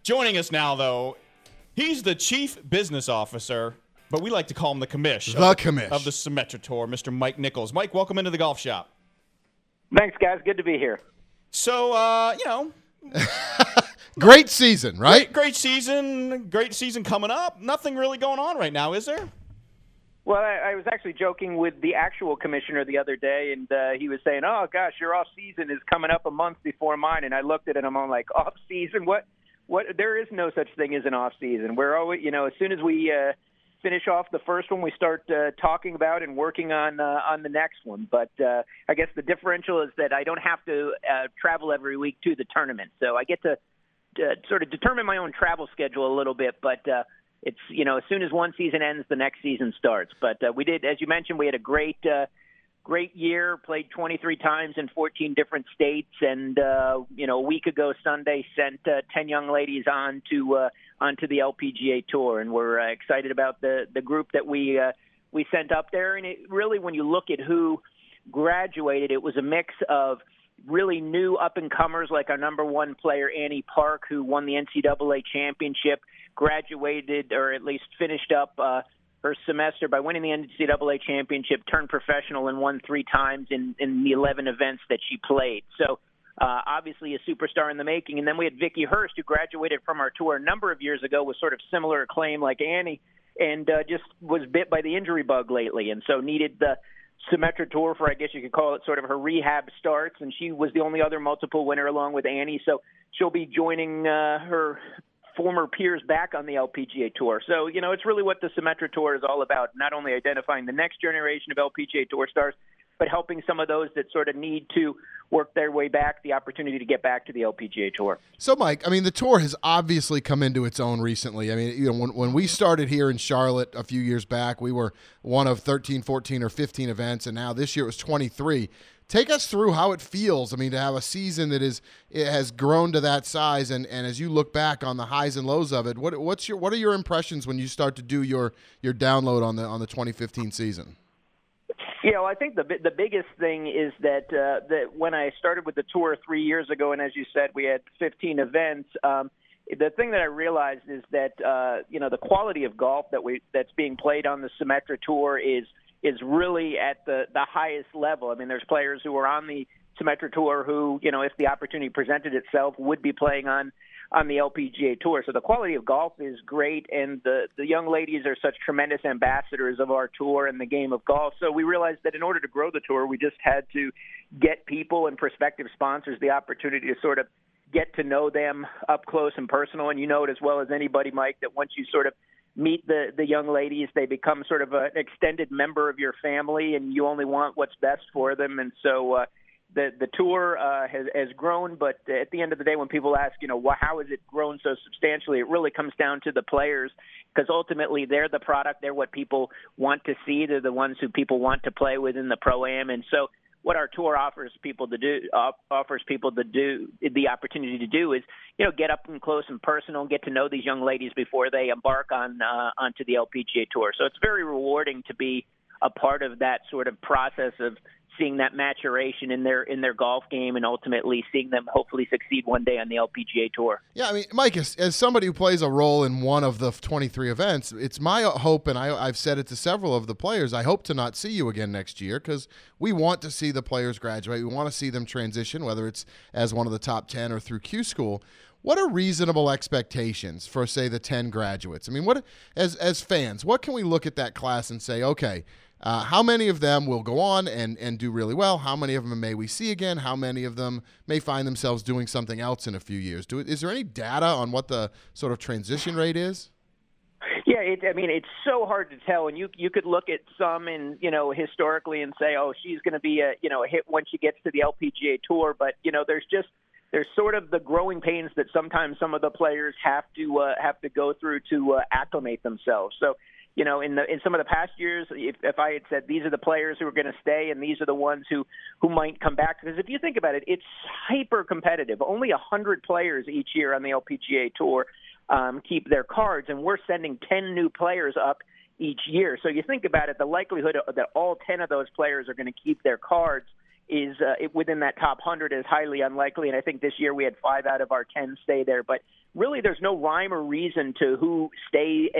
Joining us now, though, he's the chief business officer, but we like to call him the commish. Of the Symetra Tour, Mr. Mike Nichols. Mike, welcome into the golf shop. Thanks, guys. Good to be here. So, Great season, right? Great season coming up. Nothing really going on right now, is there? Well, I was actually joking with the actual commissioner the other day, and he was saying, "Oh gosh, your off season is coming up a month before mine." And I looked at it, and I'm like, "Off season? What? There is no such thing as an off season. We're always, as soon as we finish off the first one, we start talking about and working on the next one. But I guess the differential is that I don't have to travel every week to the tournament, so I get to sort of determine my own travel schedule a little bit, but it's, as soon as one season ends, the next season starts. But we did, as you mentioned, we had a great year, played 23 times in 14 different states, and, a week ago Sunday sent 10 young ladies onto the LPGA Tour, and we're excited about the group that we sent up there. And it really, when you look at who graduated, it was a mix of really new up-and-comers like our number one player, Annie Park, who won the NCAA championship, graduated or at least finished up her semester by winning the NCAA championship, turned professional, and won 3 times in the 11 events that she played. So obviously a superstar in the making. And then we had Vicky Hurst, who graduated from our tour a number of years ago with sort of similar acclaim like Annie, and just was bit by the injury bug lately, and so needed the Symetra Tour for, I guess you could call it, sort of her rehab starts, and she was the only other multiple winner along with Annie, so she'll be joining her former peers back on the LPGA Tour. So, it's really what the Symetra Tour is all about, not only identifying the next generation of LPGA Tour stars, but helping some of those that sort of need to work their way back, the opportunity to get back to the LPGA Tour. So, Mike, the tour has obviously come into its own recently. When we started here in Charlotte a few years back, we were one of 13, 14, or 15 events, and now this year it was 23. Take us through how it feels, to have a season that it has grown to that size, and as you look back on the highs and lows of it, what are your impressions when you start to do your download on the 2015 season? I think the biggest thing is that when I started with the tour 3 years ago, and as you said, we had 15 events. The thing that I realized is that the quality of golf that's being played on the Symetra Tour is really at the highest level. There's players who are on the Symetra Tour who, if the opportunity presented itself, would be playing on the LPGA Tour. So the quality of golf is great, and the young ladies are such tremendous ambassadors of our tour and the game of golf. So we realized that in order to grow the tour, we just had to get people and prospective sponsors the opportunity to sort of get to know them up close and personal. And you know it as well as anybody, Mike, that once you sort of meet the young ladies, they become sort of an extended member of your family, and you only want what's best for them. And so the tour has grown, but at the end of the day, when people ask, how has it grown so substantially, it really comes down to the players, because ultimately they're the product. They're what people want to see. They're the ones who people want to play with in the Pro-Am. And so what our tour offers people the opportunity to do is, get up and close and personal, get to know these young ladies before they embark onto the LPGA Tour. So it's very rewarding to be a part of that sort of process of seeing that maturation in their golf game, and ultimately seeing them hopefully succeed one day on the LPGA Tour. Yeah, Mike, as somebody who plays a role in one of the 23 events, it's my hope, and I've said it to several of the players, I hope to not see you again next year, because we want to see the players graduate. We want to see them transition, whether it's as one of the top 10 or through Q School. What are reasonable expectations for, say, the 10 graduates? What as fans, what can we look at that class and say, okay, how many of them will go on and do really well? How many of them may we see again? How many of them may find themselves doing something else in a few years? Is there any data on what the sort of transition rate is? Yeah, it's so hard to tell, and you could look at some and historically and say, oh, she's going to be a hit when she gets to the LPGA Tour, but there's sort of the growing pains that sometimes some of the players have to go through to acclimate themselves. So, in some of the past years, if I had said these are the players who are going to stay and these are the ones who might come back, because if you think about it, it's hyper competitive. Only 100 players each year on the LPGA Tour keep their cards, and we're sending 10 new players up each year. So you think about it, the likelihood that all 10 of those players are going to keep their cards is within that top 100 is highly unlikely, and I think this year we had 5 out of our 10 stay there. But really there's no rhyme or reason to who stays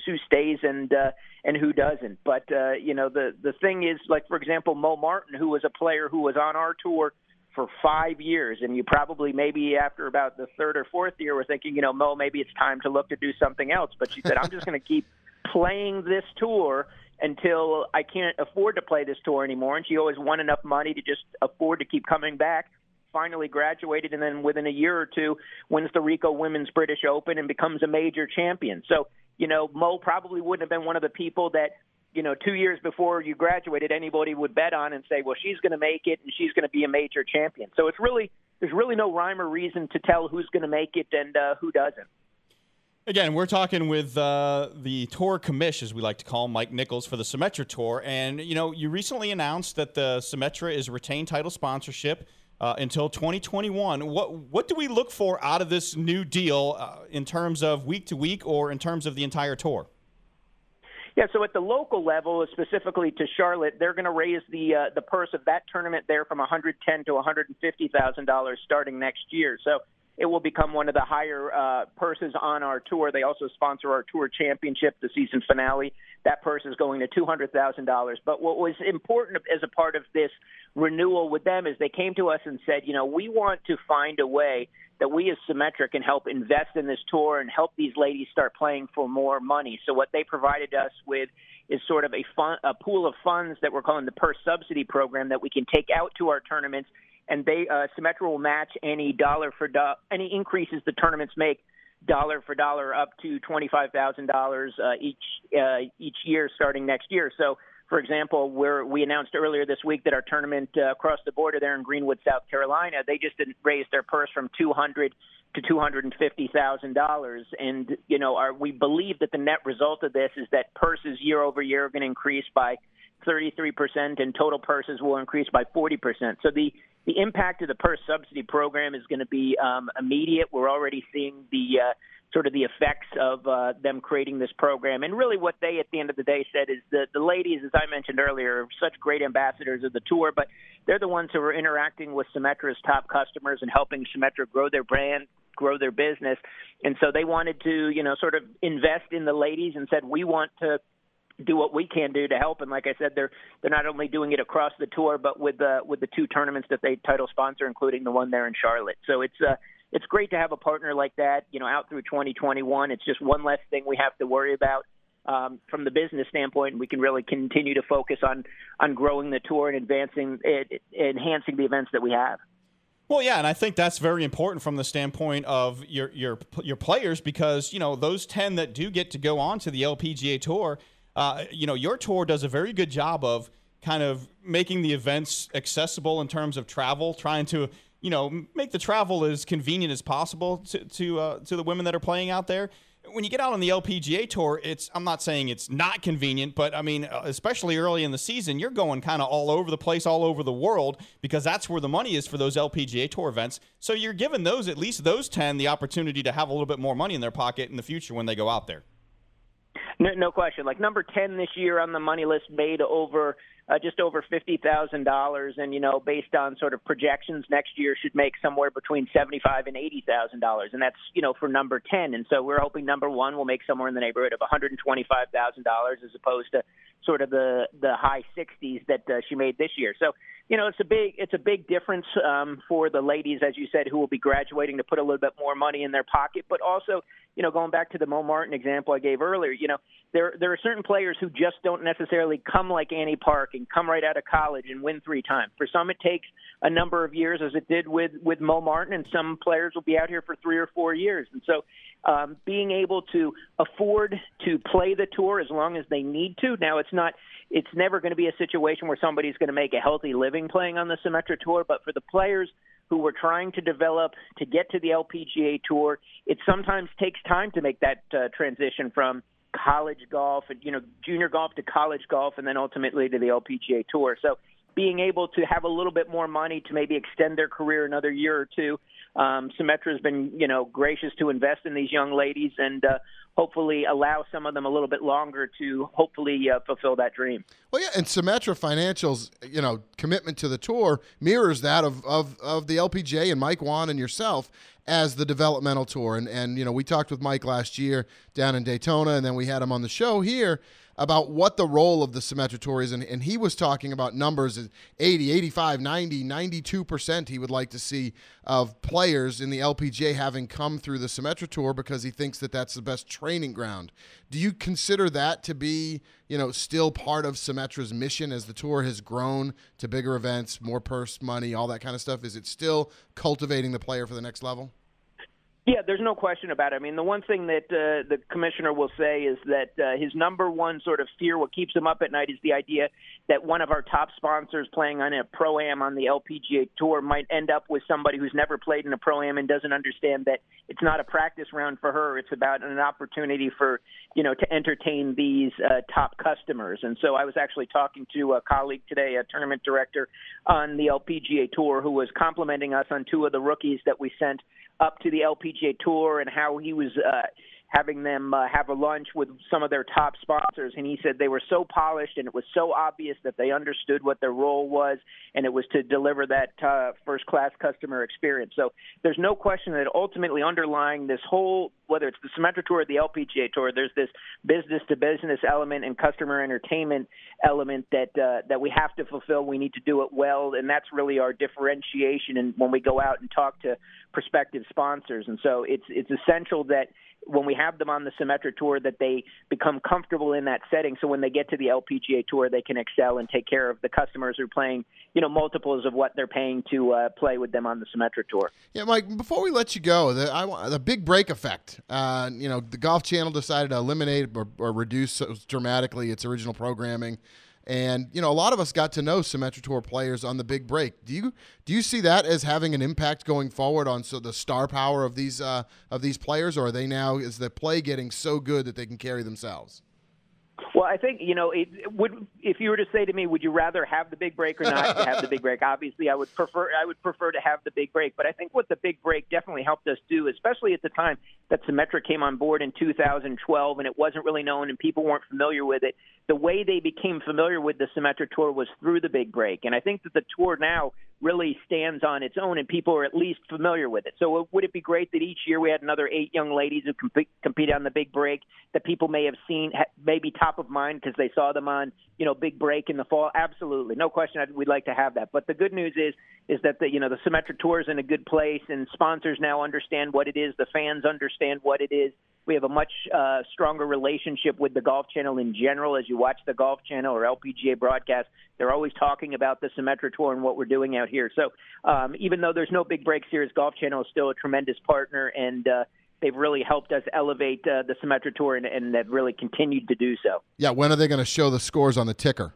and who doesn't. But the thing is, like, for example, Mo Martin, who was a player who was on our tour for 5 years, and you probably maybe after about the third or fourth year were thinking, Mo, maybe it's time to look to do something else. But she said, I'm just going to keep playing this tour until I can't afford to play this tour anymore. And she always won enough money to just afford to keep coming back. Finally graduated, and then within a year or two wins the Rico Women's British Open and becomes a major champion. So, Mo probably wouldn't have been one of the people that, 2 years before you graduated, anybody would bet on and say, well, she's going to make it and she's going to be a major champion. So there's really no rhyme or reason to tell who's going to make it and who doesn't. Again, we're talking with the tour commish, as we like to call him, Mike Nichols, for the Symetra Tour. And, you recently announced that the Symetra is retained title sponsorship until 2021. What do we look for out of this new deal in terms of week to week or in terms of the entire tour? Yeah, so at the local level, specifically to Charlotte, they're going to raise the purse of that tournament there from $110,000 to $150,000 starting next year. So it will become one of the higher purses on our tour. They also sponsor our tour championship, the season finale. That purse is going to $200,000. But what was important as a part of this renewal with them is they came to us and said, we want to find a way that we as Symetra can help invest in this tour and help these ladies start playing for more money. So what they provided us with is sort of a pool of funds that we're calling the purse subsidy program that we can take out to our tournaments, and they Symetra will match any any increases the tournaments make dollar for dollar up to $25,000 each year starting next year. So, for example, we announced earlier this week that our tournament across the border there in Greenwood, South Carolina, they just raised their purse from $200,000 to $250,000. And, we believe that the net result of this is that purses year over year are going to increase by 33% and total purses will increase by 40%. So the impact of the purse subsidy program is going to be immediate. We're already seeing the sort of the effects of them creating this program. And really what they, at the end of the day, said is that the ladies, as I mentioned earlier, are such great ambassadors of the tour, but they're the ones who are interacting with Symetra's top customers and helping Symetra grow their brand, grow their business. And so they wanted to, sort of invest in the ladies and said, we want to do what we can do to help. And like I said, they're not only doing it across the tour, but with the two tournaments that they title sponsor, including the one there in Charlotte. So it's great to have a partner like that, out through 2021. It's just one less thing we have to worry about from the business standpoint. We can really continue to focus on growing the tour and enhancing the events that we have. Well, yeah, and I think that's very important from the standpoint of your players because, those 10 that do get to go on to the LPGA Tour, your tour does a very good job of kind of making the events accessible in terms of travel, trying to, make the travel as convenient as possible to the women that are playing out there. When you get out on the LPGA Tour, I'm not saying it's not convenient, but I mean, especially early in the season, you're going kind of all over the place, all over the world, because that's where the money is for those LPGA Tour events. So you're giving at least those 10, the opportunity to have a little bit more money in their pocket in the future when they go out there. No question. Like number 10 this year on the money list made just over $50,000, and based on sort of projections, next year should make somewhere between $75,000 and $80,000, and that's for number 10. And so we're hoping number 1 will make somewhere in the neighborhood of $125,000 as opposed to sort of the high 60s that she made this year. So it's a big difference for the ladies, as you said, who will be graduating to put a little bit more money in their pocket, but also going back to the Mo Martin example I gave earlier, there are certain players who just don't necessarily come like Annie Park and come right out of college and win 3 times. For some, it takes a number of years, as it did with Mo Martin, and some players will be out here for 3 or 4 years. And so being able to afford to play the tour as long as they need to. Now, it's never going to be a situation where somebody's going to make a healthy living playing on the Symetra Tour, but for the players who were trying to develop to get to the LPGA Tour, it sometimes takes time to make that transition from college golf, junior golf to college golf, and then ultimately to the LPGA Tour. So being able to have a little bit more money to maybe extend their career another year or two, Symetra has been, gracious to invest in these young ladies and hopefully allow some of them a little bit longer to hopefully fulfill that dream. Well, yeah, and Symetra Financial's, commitment to the tour mirrors that of the LPGA and Mike Whan and yourself. as the developmental tour. And we talked with Mike last year down in Daytona, and then we had him on the show here about what the role of the Symetra Tour is, and he was talking about numbers as 80, 85, 90, 92% he would like to see of players in the LPGA having come through the Symetra Tour because he thinks that that's the best training ground. Do you consider that to be, still part of Symetra's mission as the tour has grown to bigger events, more purse money, all that kind of stuff? Is it still cultivating the player for the next level? Yeah, there's no question about it. I mean, the one thing that the commissioner will say is that his number one sort of fear, what keeps him up at night, is the idea that one of our top sponsors playing on a Pro-Am on the LPGA Tour might end up with somebody who's never played in a Pro-Am and doesn't understand that it's not a practice round for her. It's about an opportunity for, to entertain these top customers. And so I was actually talking to a colleague today, a tournament director on the LPGA Tour, who was complimenting us on two of the rookies that we sent up to the LPGA Tour and how he was having them have a lunch with some of their top sponsors. And he said they were so polished and it was so obvious that they understood what their role was, and it was to deliver that first-class customer experience. So there's no question that ultimately underlying this whole, whether it's the Symetra Tour or the LPGA Tour, there's this business-to-business element and customer entertainment element that we have to fulfill. We need to do it well, and that's really our differentiation and when we go out and talk to prospective sponsors. And so it's essential that when we have them on the Symetra Tour that they become comfortable in that setting, so when they get to the LPGA Tour they can excel and take care of the customers who are playing multiples of what they're paying to play with them on the Symetra Tour. Yeah, Mike, before we let you go, the big break effect, the Golf Channel decided to eliminate or reduce dramatically its original programming. And, a lot of us got to know Symetra Tour players on the big break. Do you see that as having an impact going forward on the star power of these players, or are they now, is the play getting so good that they can carry themselves? Well, I think, if you were to say to me, would you rather have the big break or not have the big break? Obviously, I would prefer to have the big break. But I think what the big break definitely helped us do, especially at the time that Symetra came on board in 2012 and it wasn't really known and people weren't familiar with it, the way they became familiar with the Symetra Tour was through the big break. And I think that the tour now really stands on its own and people are at least familiar with it. So would it be great that each year we had another 8 young ladies who compete on the big break that people may have seen, maybe top of mind because they saw them on, big break in the fall? Absolutely. No question. We'd like to have that. But the good news is that the Symetra Tour is in a good place and sponsors now understand what it is. The fans understand what it is. We have a much stronger relationship with the Golf Channel in general. As you watch the Golf Channel or LPGA broadcast, they're always talking about the Symetra Tour and what we're doing out here. So even though there's no big break series, Golf Channel is still a tremendous partner, and they've really helped us elevate the Symetra Tour, and they've really continued to do so. Yeah, when are they going to show the scores on the ticker?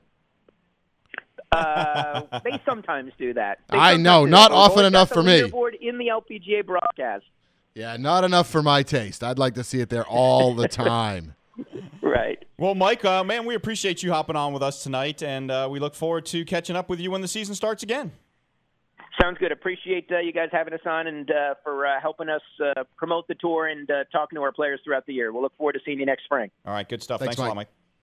They sometimes do that. I know, not often enough for me. Leaderboard in the LPGA broadcast. Yeah, not enough for my taste. I'd like to see it there all the time. Right. Well, Mike, man, we appreciate you hopping on with us tonight, and we look forward to catching up with you when the season starts again. Sounds good. Appreciate you guys having us on and for helping us promote the tour and talking to our players throughout the year. We'll look forward to seeing you next spring. All right, good stuff. Thanks a lot, Mike.